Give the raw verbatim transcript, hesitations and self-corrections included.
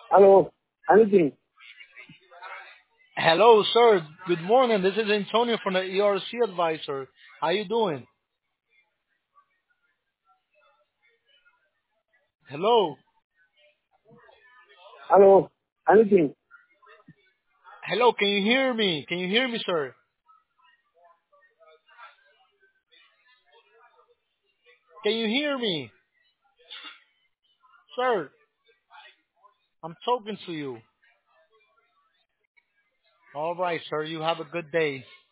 Hello. Anything? Hello, sir. Good morning. This is Antonio from the E R C Advisor. How you doing? Hello. Hello. Anything? Hello. Can you hear me? Can you hear me, sir? Can you hear me, sir? I'm talking to you. All right, sir. You have a good day.